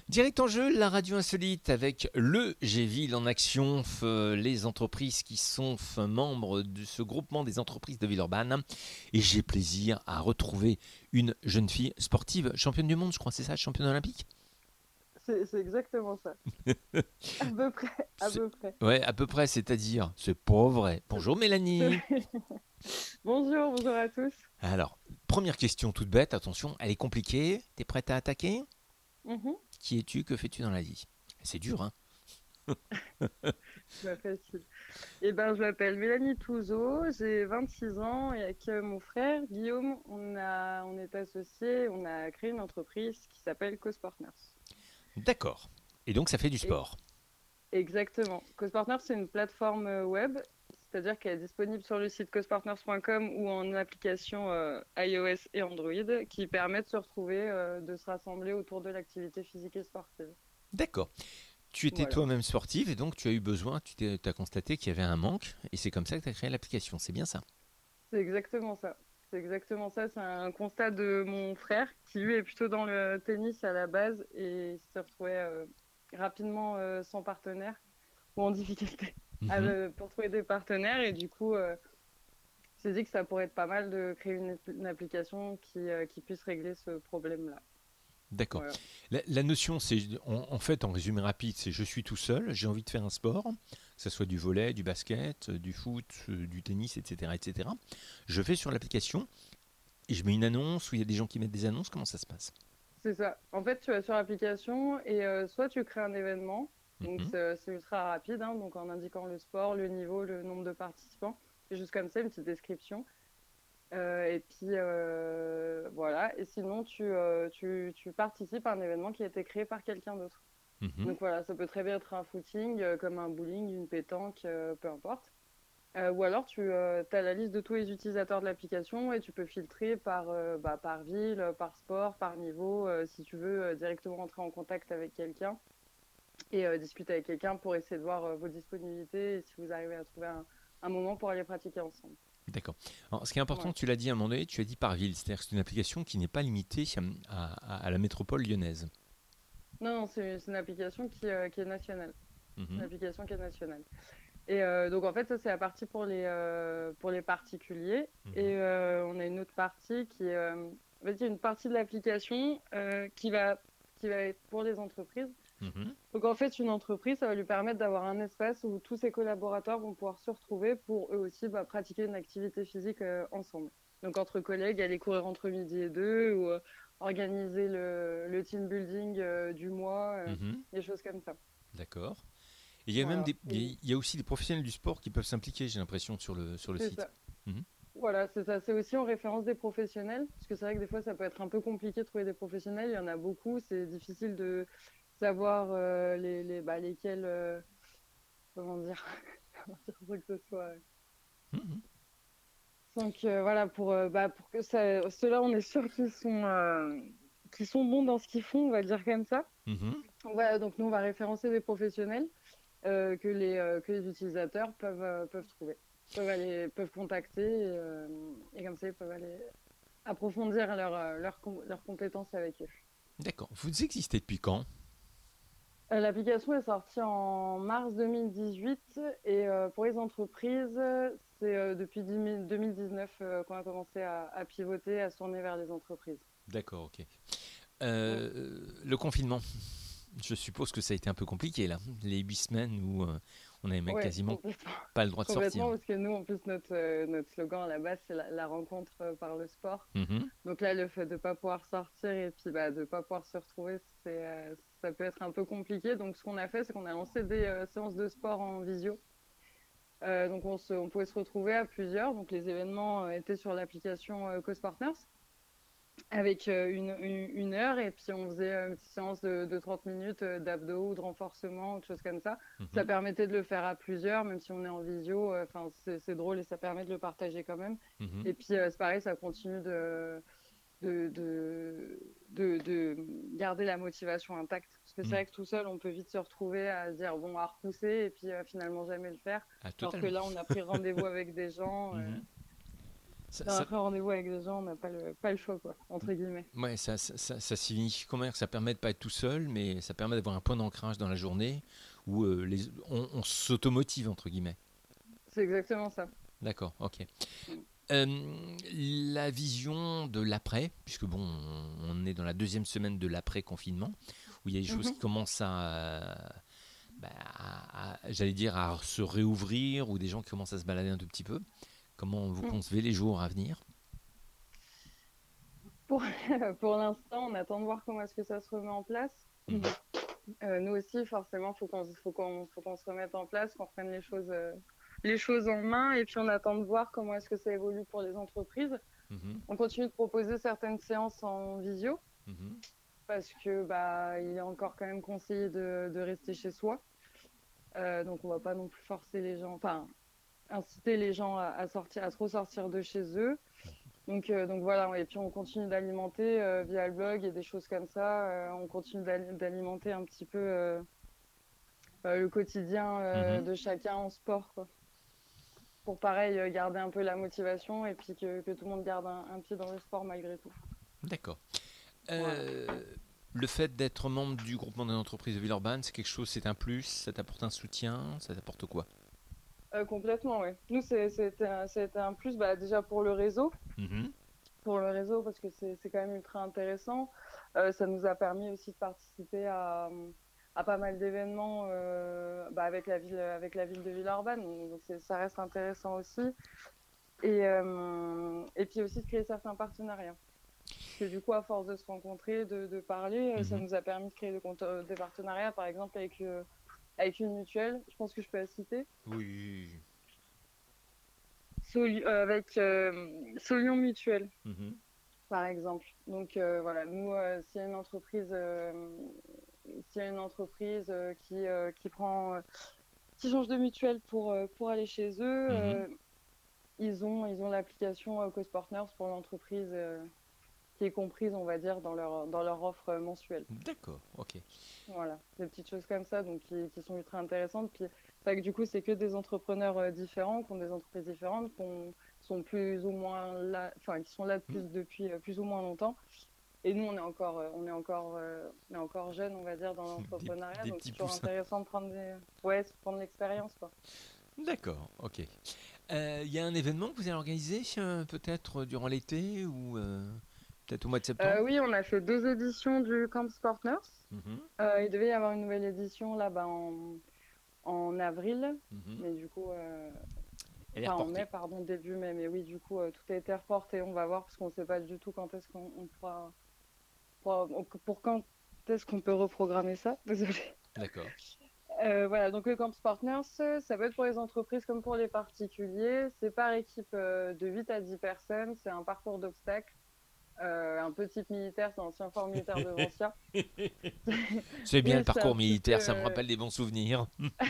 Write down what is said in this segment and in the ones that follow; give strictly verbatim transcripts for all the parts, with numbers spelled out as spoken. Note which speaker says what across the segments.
Speaker 1: Direct en jeu, la radio insolite avec le G-Ville en action, f- les entreprises qui sont f- membres de ce groupement des entreprises de Villeurbanne. Et j'ai plaisir à retrouver une jeune fille sportive, championne du monde, je crois, c'est ça, championne olympique.
Speaker 2: C'est c'est exactement ça. À peu près, à
Speaker 1: C'est-
Speaker 2: peu près.
Speaker 1: Ouais, à peu près, c'est-à-dire, c'est pas vrai. Bonjour Mélanie.
Speaker 2: C'est- Bonjour, bonjour à tous.
Speaker 1: Alors, première question toute bête, attention, elle est compliquée. T'es prête à attaquer?
Speaker 2: Mhm.
Speaker 1: Qui es-tu? Que fais-tu dans la vie? C'est dur, hein?
Speaker 2: Bah, facile. Eh ben, je m'appelle Mélanie Touzeau, j'ai vingt-six ans et avec euh, mon frère Guillaume, on a, on est associés, on a créé une entreprise qui s'appelle CoSpartners.
Speaker 1: D'accord. Et donc ça fait du
Speaker 2: Et
Speaker 1: sport.
Speaker 2: exactement. CoSpartners, c'est une plateforme euh, web, c'est-à-dire qu'elle est disponible sur le site cospartners point com ou en application euh, iOS et Android qui permet de se retrouver, euh, de se rassembler autour de l'activité physique et sportive.
Speaker 1: D'accord. Tu étais
Speaker 2: Voilà.
Speaker 1: toi-même sportive et donc tu as eu besoin, tu as constaté qu'il y avait un manque et c'est comme ça que tu as créé l'application. C'est bien ça?
Speaker 2: C'est exactement ça. C'est exactement ça. C'est un constat de mon frère qui, lui, est plutôt dans le tennis à la base et il s'est retrouvé euh, rapidement euh, sans partenaire ou en difficulté à
Speaker 1: Mhm.
Speaker 2: le- pour trouver des partenaires. Et du coup, euh, il s'est dit que ça pourrait être pas mal de créer une, une application qui, euh, qui puisse régler ce problème-là.
Speaker 1: D'accord.
Speaker 2: Voilà.
Speaker 1: La, la notion, c'est en, en fait, en résumé rapide, c'est je suis tout seul, j'ai envie de faire un sport, que ce soit du volley, du basket, euh, du foot, euh, du tennis, et cetera, et cetera. Je vais sur l'application et je mets une annonce ou il y a des gens qui mettent des annonces. Comment ça se passe?
Speaker 2: C'est ça. En fait, tu vas sur l'application et euh, soit tu crées un événement, donc
Speaker 1: Mhm.
Speaker 2: c'est c'est ultra rapide, hein, donc en indiquant le sport, le niveau, le nombre de participants, et juste comme ça, une petite description. Euh, et puis euh, voilà. Et sinon, tu, euh, tu, tu participes à un événement qui a été créé par quelqu'un d'autre.
Speaker 1: Mhm.
Speaker 2: Donc voilà, ça peut très bien être un footing, euh, comme un bowling, une pétanque, euh, peu importe. Euh, ou alors, tu as la liste de tous les utilisateurs de l'application et tu peux filtrer par, euh, bah, par ville, par sport, par niveau, euh, si tu veux euh, directement entrer en contact avec quelqu'un et euh, discuter avec quelqu'un pour essayer de voir euh, vos disponibilités et si vous arrivez à trouver un, un moment pour aller pratiquer ensemble.
Speaker 1: D'accord. Alors, ce qui est important,
Speaker 2: Voilà.
Speaker 1: tu l'as dit à un moment donné, tu as dit par ville, c'est-à-dire que c'est une application qui n'est pas limitée à, à- à la métropole lyonnaise.
Speaker 2: Non, non, c'est c'est une application qui, euh, qui est nationale. C'est une
Speaker 1: Mhm.
Speaker 2: application qui est nationale. Et euh, donc, en fait, ça, c'est la partie pour les, euh, pour les particuliers.
Speaker 1: Mhm.
Speaker 2: Et euh, on a une autre partie qui est. Euh, en fait, il y a une partie de l'application euh, qui va, qui va être pour les entreprises.
Speaker 1: Mhm.
Speaker 2: Donc, en fait, une entreprise, ça va lui permettre d'avoir un espace où tous ses collaborateurs vont pouvoir se retrouver pour eux aussi bah, pratiquer une activité physique euh, ensemble. Donc, entre collègues, aller courir entre midi et deux ou euh, organiser le, le team building euh, du mois, euh,
Speaker 1: Mhm.
Speaker 2: des choses comme ça.
Speaker 1: D'accord. Et il y a même
Speaker 2: Voilà.
Speaker 1: des,
Speaker 2: Et
Speaker 1: il y a aussi des professionnels du sport qui peuvent s'impliquer, j'ai l'impression, sur le, sur le
Speaker 2: c'est
Speaker 1: site.
Speaker 2: ça.
Speaker 1: Mhm.
Speaker 2: Voilà, c'est ça. C'est aussi en référence des professionnels, parce que c'est vrai que des fois, ça peut être un peu compliqué de trouver des professionnels. Il y en a beaucoup. C'est difficile de savoir euh, les, les, bah, lesquels, euh, comment dire, comment dire sans que ce soit.
Speaker 1: Mhm.
Speaker 2: Donc euh, voilà, pour, euh, bah, pour que ça, ceux-là, on est sûr qu'ils sont, euh, qu'ils sont bons dans ce qu'ils font, on va le dire comme ça.
Speaker 1: Mhm.
Speaker 2: Donc, voilà, donc nous, on va référencer des professionnels euh, que les, euh, que les utilisateurs peuvent, euh, peuvent trouver, peuvent aller, peuvent contacter, et, euh, et comme ça, ils peuvent aller approfondir leurs euh, leurs com- leurs compétences avec eux.
Speaker 1: D'accord. Vous existez depuis quand?
Speaker 2: Euh, L'application est sortie en mars deux mille dix-huit et euh, pour les entreprises, c'est euh, depuis dix mille deux mille dix-neuf euh, qu'on a commencé à, à pivoter, à se tourner vers les entreprises.
Speaker 1: D'accord, ok.
Speaker 2: Ouais.
Speaker 1: Euh, le confinement, je suppose que ça a été un peu compliqué là. Les huit semaines où euh, on avait même
Speaker 2: Ouais,
Speaker 1: quasiment
Speaker 2: complètement.
Speaker 1: pas le droit de
Speaker 2: Complètement,
Speaker 1: sortir.
Speaker 2: parce que nous, en plus, notre, euh, notre slogan à la base, c'est la, la rencontre euh, par le sport.
Speaker 1: Mhm.
Speaker 2: Donc là, le fait de ne pas pouvoir sortir et puis bah, de ne pas pouvoir se retrouver, c'est, euh, ça peut être un peu compliqué. Donc ce qu'on a fait, c'est qu'on a lancé des euh, séances de sport en visio. Euh, donc on, se, on pouvait se retrouver à plusieurs. Donc les événements euh, étaient sur l'application euh, CoSpartners avec euh, une, une, une heure et puis on faisait euh, une petite séance de, de trente minutes euh, d'abdos ou de renforcement ou de choses comme ça. Ça
Speaker 1: Mhm.
Speaker 2: permettait de le faire à plusieurs, même si on est en visio. Enfin, c'est, c'est drôle et ça permet de le partager quand même.
Speaker 1: Mhm.
Speaker 2: Et puis euh, c'est pareil, ça continue de, de, de, de, de garder la motivation intacte. Parce que c'est
Speaker 1: Mhm.
Speaker 2: vrai que tout seul, on peut vite se retrouver à se dire, bon, à repousser et puis euh, finalement jamais le faire.
Speaker 1: Ah,
Speaker 2: Alors que
Speaker 1: totalement.
Speaker 2: là, on a pris rendez-vous avec des gens. Euh,
Speaker 1: Mhm. Ça,
Speaker 2: Non,
Speaker 1: ça-
Speaker 2: après, rendez-vous avec des gens, on n'a pas le, pas le choix, quoi, entre guillemets.
Speaker 1: ouais, ça, ça, ça- ça signifie comment dire que ça permet de pas être tout seul, mais ça permet d'avoir un point d'ancrage dans la journée où euh, les, on, on s'automotive, entre guillemets.
Speaker 2: C'est exactement ça.
Speaker 1: D'accord, ok.
Speaker 2: Mm.
Speaker 1: Euh, la vision de l'après, puisque bon, on, on est dans la deuxième semaine de l'après-confinement, où il y a des choses qui
Speaker 2: Mhm.
Speaker 1: commencent à, bah, à- à- j'allais dire, à se réouvrir, ou des gens qui commencent à se balader un tout petit peu. Comment vous
Speaker 2: Mm.
Speaker 1: concevez les jours à venir?
Speaker 2: Pour, pour l'instant, on attend de voir comment est-ce que ça se remet en place.
Speaker 1: Mhm,
Speaker 2: Euh, nous aussi, forcément, faut qu'on, faut qu'on, faut qu'on se remette en place, qu'on prenne les choses, euh, les choses en main, et puis on attend de voir comment est-ce que ça évolue pour les entreprises.
Speaker 1: mhm,
Speaker 2: On continue de proposer certaines séances en visio,
Speaker 1: mhm,
Speaker 2: parce que bah, il est encore quand même conseillé de, de rester chez soi. Euh, donc on va pas non plus forcer les gens, enfin inciter les gens à, à sortir, à trop sortir de chez eux. Donc, euh, donc voilà, et puis on continue d'alimenter euh, via le blog et des choses comme ça. Euh, on continue d'al- d'alimenter un petit peu euh, euh, le quotidien euh,
Speaker 1: mhm.
Speaker 2: de chacun en sport, quoi. Pour pareil, euh, garder un peu la motivation et puis que, que tout le monde garde un, un pied dans le sport malgré tout.
Speaker 1: D'accord.
Speaker 2: Voilà.
Speaker 1: Euh, le fait d'être membre du groupement des entreprises de Villeurbanne, c'est quelque chose, c'est un plus, ça t'apporte un soutien, ça t'apporte quoi?
Speaker 2: Euh, complètement, oui. Nous, c'est- c'était un, c'était un plus bah, déjà pour le réseau,
Speaker 1: Mhm,
Speaker 2: pour le réseau parce que c'est c'est quand même ultra intéressant. Euh, ça nous a permis aussi de participer à, à pas mal d'événements euh, bah, avec la ville, avec la ville de Villeurbanne. Donc donc c'est- ça reste intéressant aussi. Et, euh, et puis aussi de créer certains partenariats. Parce que du coup, à force de se rencontrer, de, de parler, euh, ça
Speaker 1: mhm.
Speaker 2: nous a permis de créer de compte- euh, des partenariats, par exemple avec, euh, avec une mutuelle. Je pense que je peux la citer.
Speaker 1: Oui.
Speaker 2: Soli- euh, avec euh, Solion Mutuel,
Speaker 1: Mhm,
Speaker 2: par exemple. Donc euh, voilà, nous, euh, s'il y a une entreprise, euh, s'il y a une entreprise euh, qui, euh, qui prend, euh, qui change de mutuelle pour, euh, pour aller chez eux,
Speaker 1: mhm.
Speaker 2: euh, ils ont, ils ont l'application euh, CostPartners pour l'entreprise euh, qui est comprise, on va dire, dans leur, dans leur offre euh, mensuelle.
Speaker 1: D'accord, ok.
Speaker 2: Voilà, des petites choses comme ça, donc qui, qui sont ultra intéressantes. Puis, c'est vrai que du coup, c'est que des entrepreneurs euh, différents, qui ont des entreprises différentes, qui ont- sont plus ou moins là, enfin, qui sont là
Speaker 1: Mhm.
Speaker 2: depuis, depuis euh, plus ou moins longtemps. Et nous, on est encore, euh, on est encore, euh, on est encore jeunes, on va dire, dans
Speaker 1: Des,
Speaker 2: l'entrepreneuriat,
Speaker 1: des
Speaker 2: donc c'est
Speaker 1: petits
Speaker 2: toujours
Speaker 1: poussins.
Speaker 2: intéressant de prendre des, ouais, de prendre l'expérience, quoi.
Speaker 1: D'accord, ok. Euh, Il y a un événement que vous allez organiser, euh, peut-être euh, durant l'été ou euh, peut-être au mois de
Speaker 2: Euh,
Speaker 1: septembre?
Speaker 2: oui, on a fait deux éditions du Camp Partners.
Speaker 1: Mhm,
Speaker 2: Euh, il devait y avoir une nouvelle édition là, bas en, en avril,
Speaker 1: mhm.
Speaker 2: mais du coup, euh,
Speaker 1: Elle est
Speaker 2: enfin en mai,
Speaker 1: reportée.
Speaker 2: pardon, début mai, mais oui, du coup, euh, tout a été reporté. On va voir parce qu'on ne sait pas du tout quand est-ce qu'on on pourra, pourra- on- pour quand est-ce qu'on peut reprogrammer ça. Désolée.
Speaker 1: D'accord.
Speaker 2: Euh, voilà, donc le Camp Partners, euh, ça peut être pour les entreprises comme pour les particuliers. C'est par équipe euh, de huit à dix personnes. C'est un parcours d'obstacles, euh, un peu type militaire, c'est l'ancien fort militaire de Vancia.
Speaker 1: C'est bien le
Speaker 2: Oui, c'est un
Speaker 1: parcours
Speaker 2: petit peu.
Speaker 1: militaire, ça me
Speaker 2: euh,
Speaker 1: rappelle des bons souvenirs.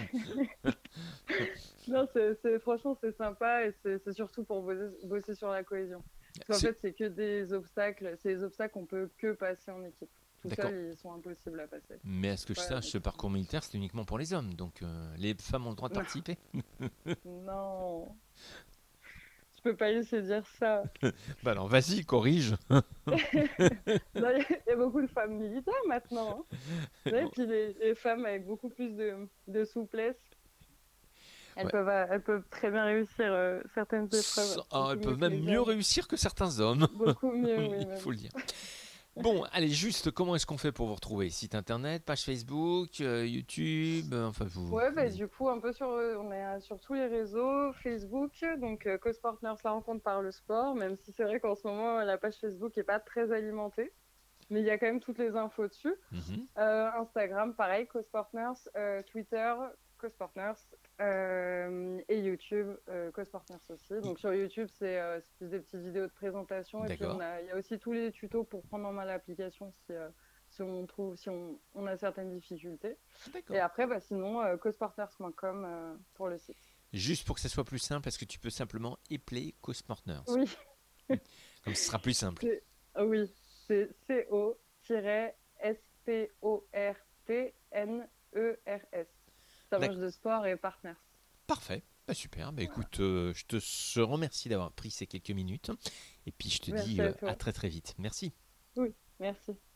Speaker 2: Non, c'est, c'est- franchement, c'est sympa et c'est c'est surtout pour bosser, bosser sur la cohésion. Parce qu'en
Speaker 1: C'est-
Speaker 2: fait, c'est que des obstacles. C'est des obstacles qu'on peut que passer en équipe. Tout
Speaker 1: D'accord.
Speaker 2: seul, ils sont impossibles à passer.
Speaker 1: Mais à ce que je
Speaker 2: Voilà,
Speaker 1: sache,
Speaker 2: donc,
Speaker 1: ce parcours militaire, c'est uniquement pour les hommes. Donc euh, les femmes ont le droit de
Speaker 2: euh,
Speaker 1: participer.
Speaker 2: non, je peux pas laisser dire ça.
Speaker 1: Bah alors vas-y, corrige.
Speaker 2: Non, Il y, a il y a beaucoup de femmes militaires maintenant, hein. Et puis les, les femmes avec beaucoup plus de, de souplesse, elles
Speaker 1: Ouais.
Speaker 2: peuvent, euh, elles peuvent très bien réussir euh, certaines épreuves,
Speaker 1: Ça- ah,
Speaker 2: beaucoup
Speaker 1: elles
Speaker 2: mieux
Speaker 1: peuvent
Speaker 2: que
Speaker 1: même
Speaker 2: les
Speaker 1: mieux
Speaker 2: hommes.
Speaker 1: réussir que certains hommes.
Speaker 2: Beaucoup mieux, oui,
Speaker 1: Il
Speaker 2: même.
Speaker 1: faut le dire. Bon, allez, juste, comment est-ce qu'on fait pour vous retrouver? Site internet, page Facebook, euh, YouTube, euh, enfin vous,
Speaker 2: Ouais, bah,
Speaker 1: allez-y.
Speaker 2: du coup, un peu sur, euh, on est euh, sur tous les réseaux, Facebook, donc euh, Cause Partners, la rencontre par le sport, même si c'est vrai qu'en ce moment, la page Facebook n'est pas très alimentée, mais il y a quand même toutes les infos dessus.
Speaker 1: Mhm.
Speaker 2: Euh, Instagram, pareil, Cause Partners, euh, Twitter, Cause Partners, euh, et YouTube, euh, Cause Partners aussi.
Speaker 1: I-
Speaker 2: Donc sur YouTube, c'est euh, c'est plus des petites vidéos de présentation, et puis on
Speaker 1: D'accord,
Speaker 2: a, il y a aussi tous les tutos pour prendre en main l'application si, euh, si on trouve, si on, on a certaines difficultés. Et
Speaker 1: d'accord.
Speaker 2: après, bah, sinon, euh, causepartners point com euh, pour le site.
Speaker 1: Juste pour que ça soit plus simple, est-ce que tu peux simplement épeler Co-Partners?
Speaker 2: Oui,
Speaker 1: Comme ce sera plus simple.
Speaker 2: c'est ah oui, c'est C O S P O R T N E R S. Ça
Speaker 1: D'ac-
Speaker 2: mange de sport et partners.
Speaker 1: Parfait. Bah, super, bah,
Speaker 2: Voilà.
Speaker 1: écoute, euh, je te je remercie d'avoir pris ces quelques minutes et puis je te dis
Speaker 2: Merci
Speaker 1: euh,
Speaker 2: à
Speaker 1: à
Speaker 2: toi.
Speaker 1: très très vite. Merci.
Speaker 2: Oui, merci.